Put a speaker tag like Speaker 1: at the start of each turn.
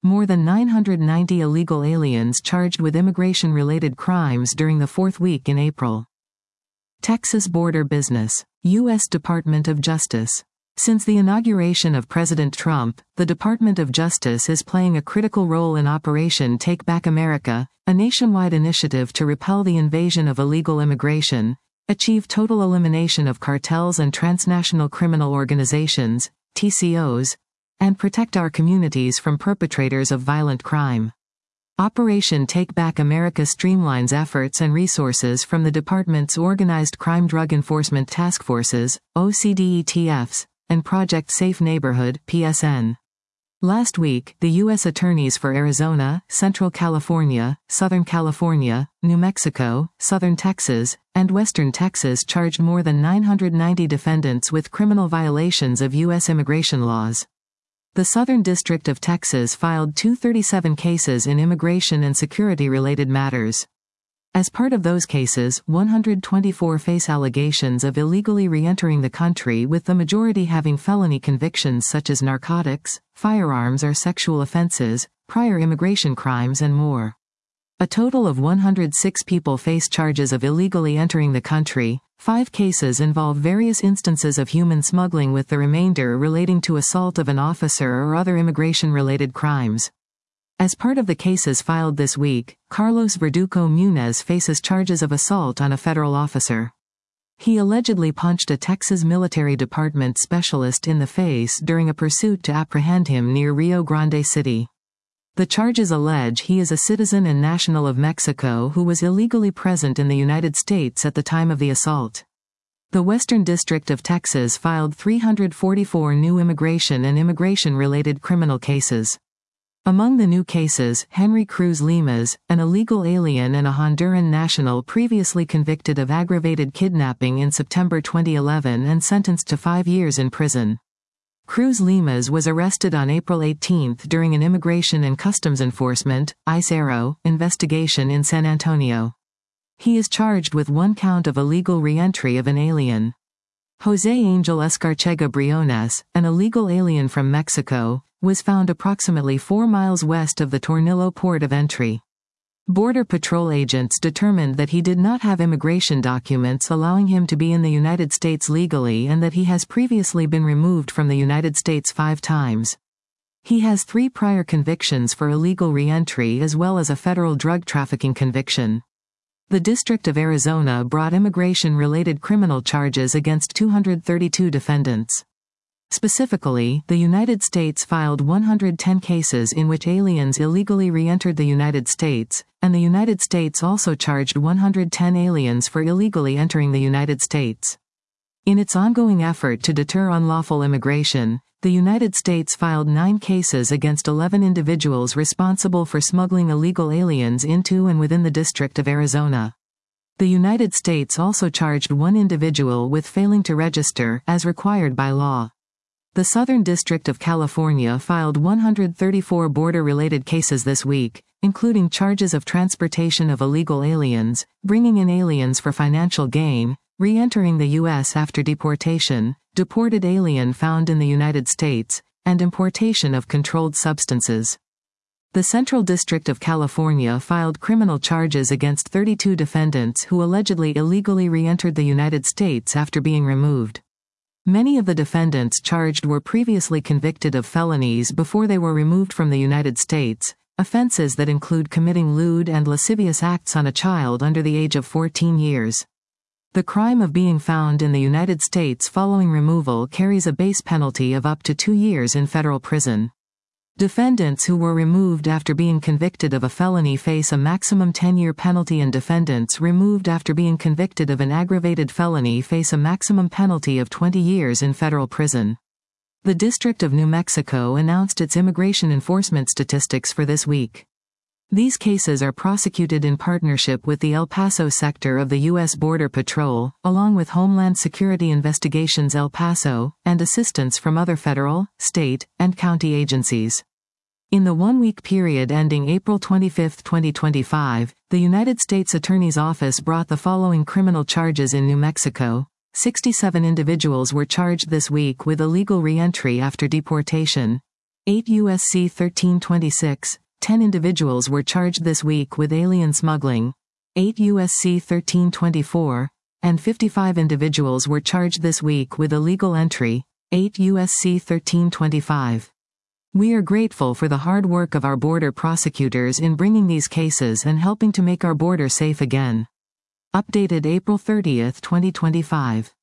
Speaker 1: More than 990 illegal aliens charged with immigration-related crimes during the fourth week in April. Texas border business. U.S. Department of Justice. Since the inauguration of President Trump, the Department of Justice is playing a critical role in Operation Take Back America, a nationwide initiative to repel the invasion of illegal immigration, achieve total elimination of cartels and transnational criminal organizations, TCOs, and protect our communities from perpetrators of violent crime. Operation Take Back America streamlines efforts and resources from the department's Organized Crime Drug Enforcement Task Forces, OCDETFs, and Project Safe Neighborhood, PSN. Last week, the U.S. attorneys for Arizona, Central California, Southern California, New Mexico, Southern Texas, and Western Texas charged more than 990 defendants with criminal violations of U.S. immigration laws. The Southern District of Texas filed 237 cases in immigration and security-related matters. As part of those cases, 124 face allegations of illegally re-entering the country, with the majority having felony convictions such as narcotics, firearms or sexual offenses, prior immigration crimes and more. A total of 106 people face charges of illegally entering the country. 5 cases involve various instances of human smuggling, with the remainder relating to assault of an officer or other immigration-related crimes. As part of the cases filed this week, Carlos Verdugo Munez faces charges of assault on a federal officer. He allegedly punched a Texas military department specialist in the face during a pursuit to apprehend him near Rio Grande City. The charges allege he is a citizen and national of Mexico who was illegally present in the United States at the time of the assault. The Western District of Texas filed 344 new immigration and immigration-related criminal cases. Among the new cases, Henry Cruz Limas, an illegal alien and a Honduran national previously convicted of aggravated kidnapping in September 2011 and sentenced to 5 years in prison. Cruz Limas was arrested on April 18 during an Immigration and Customs Enforcement (ICE-ARO) investigation in San Antonio. He is charged with 1 count of illegal re-entry of an alien. José Angel Escarchega Briones, an illegal alien from Mexico, was found approximately 4 miles west of the Tornillo port of entry. Border Patrol agents determined that he did not have immigration documents allowing him to be in the United States legally, and that he has previously been removed from the United States 5 times. He has 3 prior convictions for illegal re-entry as well as a federal drug trafficking conviction. The District of Arizona brought immigration-related criminal charges against 232 defendants. Specifically, the United States filed 110 cases in which aliens illegally re-entered the United States, and the United States also charged 110 aliens for illegally entering the United States. In its ongoing effort to deter unlawful immigration, the United States filed 9 cases against 11 individuals responsible for smuggling illegal aliens into and within the District of Arizona. The United States also charged 1 individual with failing to register, as required by law. The Southern District of California filed 134 border-related cases this week, including charges of transportation of illegal aliens, bringing in aliens for financial gain, re-entering the U.S. after deportation, deported alien found in the United States, and importation of controlled substances. The Central District of California filed criminal charges against 32 defendants who allegedly illegally re-entered the United States after being removed. Many of the defendants charged were previously convicted of felonies before they were removed from the United States, offenses that include committing lewd and lascivious acts on a child under the age of 14 years. The crime of being found in the United States following removal carries a base penalty of up to 2 years in federal prison. Defendants who were removed after being convicted of a felony face a maximum 10-year penalty, and defendants removed after being convicted of an aggravated felony face a maximum penalty of 20 years in federal prison. The District of New Mexico announced its immigration enforcement statistics for this week. These cases are prosecuted in partnership with the El Paso sector of the U.S. Border Patrol, along with Homeland Security Investigations El Paso, and assistance from other federal, state, and county agencies. In the 1-week period ending April 25, 2025, the United States Attorney's Office brought the following criminal charges in New Mexico. 67 individuals were charged this week with illegal re-entry after deportation. 8 U.S.C. 1326, 10 individuals were charged this week with alien smuggling. 8 U.S.C. 1324, and 55 individuals were charged this week with illegal entry. 8 U.S.C. 1325. We are grateful for the hard work of our border prosecutors in bringing these cases and helping to make our border safe again. Updated April 30, 2025.